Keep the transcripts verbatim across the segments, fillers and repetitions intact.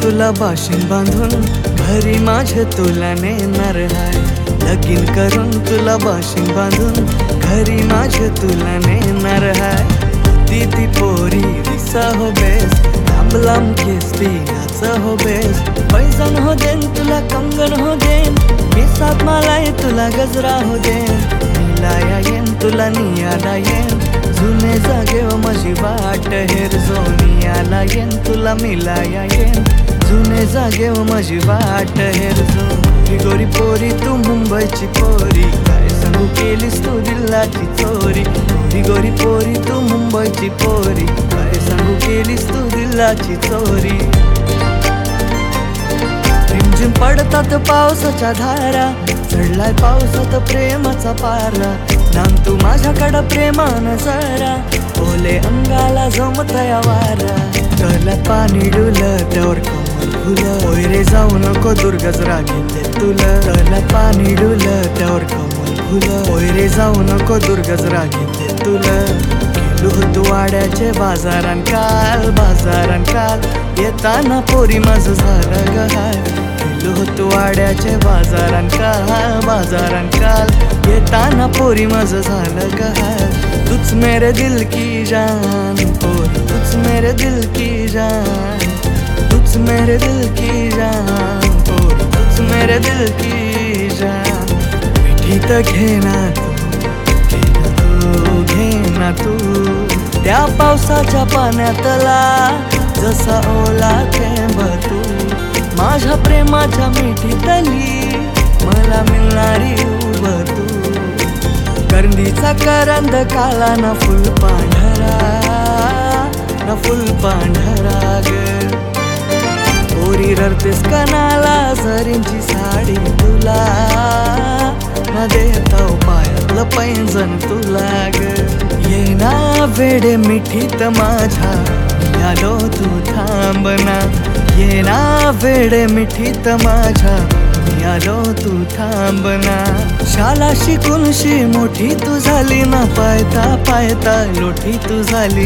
तुला बाशिंग बांधून घरी माझ्या तुला नेणार हाय. लगीन करून तुला बाशिंग बांधून घरी माझ्या तुला नेणार हाय. ती ती पोरी दिसा हो बेस, लांब लांब केस नाच हो बेस. पैजण हो देन तुला कंगन हो देन, केसात मालाय तुला गजरा हो देन. निलाया येन तुला नियाला येन, जुने जागेव माझी वाट हेर जो. नियाला येन तुला मिलाया येन, जुने जागेव माझी वाट हेर जो. गोरी गोरी पोरी तू मुंबईची पोरी, काय सांगू केलीस तू दिल्लाची चोरी. गोरी गोरी पोरी तू मुंबईची पोरी, काय सांगू केलीस तू दिल्लाची चोरी. रिमझिम पडतात पावसाच्या धारा, चढलाय पावसात प्रेमाचा पारा. नाम तू माझ्याकडं प्रेमान जरा, ओले अंगाला जमतया वारा. गळ्यात पाणी डुलं त्यावर कमल फुलं, ओय रे जाऊ नको दुर्गजरा घेते तुला. गळ्यात पाणी डुलं त्यावर कमल फुलं, ओय रे जाऊ नको दुर्गजरा घेते तुला. गेलो होतो वाड्याचे बाजारान काल, बाजारान काल येताना पोरी माझं झालं गहाल. गेलो होतो वाड्याचे बाजारान काल, बाजारान काल येताना पोरी माझं झालं गहाल. तुझ मेरे दिल की जान पोरी, तुझ मेरे दिल की जान, तुझ मेरे दिल की जान पोरी, तुझ मेरे दिल की जान. मिठी तर घेना तू, घेना तू, घेना तू. त्या पावसाच्या पाण्यातला जसा ओला थेंब तू, माझ्या प्रेमाच्या मिठीतली मला मिळणारी उब तू. करंदीचा करंद काला ना फुल पांढरा, ना फुल पांढरा ग. पोरी रडतेस कनाला झरींची साडी तुला, ना देता पायातलं पैंजण तुला ग. ये ना वेडे मिठीत माझ्या, यालो तू थांबना. ये ना वेडे मिठीत माझ्या, यालो तू थांबना. शाला शिकून शी मोठी तू झाली ना, पायता पायता लोठी तू झाली.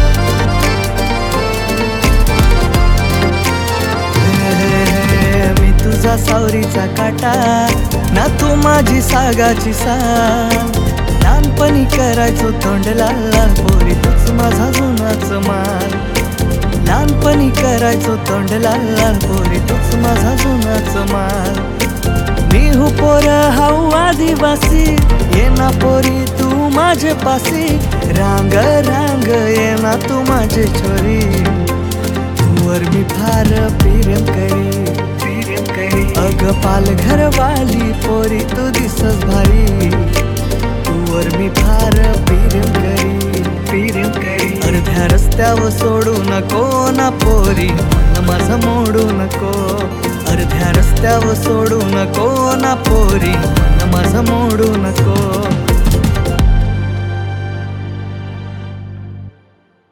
मी तुझा सावरीचा काटा ना, तू माझी सागाची साग. लहानपणी करायचो तोंड लाल लाल पोरी, तूच माझा जुनाच माल. लहानपणी करायचो तोंड लाल लाल पोरी, तूच माझा जुनाच माल. मी हूँ पोर हाऊ आदिवासी, ये ना पोरी तू माझे पासी. रांग रांग ये ना तू माझे छोरी, तूवर मी फार प्रेम करी, प्रेम करी. अग पालघर वाली पोरी तू दिसस भारी, तूवर मी फार प्रेम करी, प्रेम करी. अर्ध्या रस्त्यावर सोडू नको ना पोरी, मन माझं मोडू नको. अर्ध्या रस्त्यावर सोडू नको ना पोरी, मन माझं मोडू नको.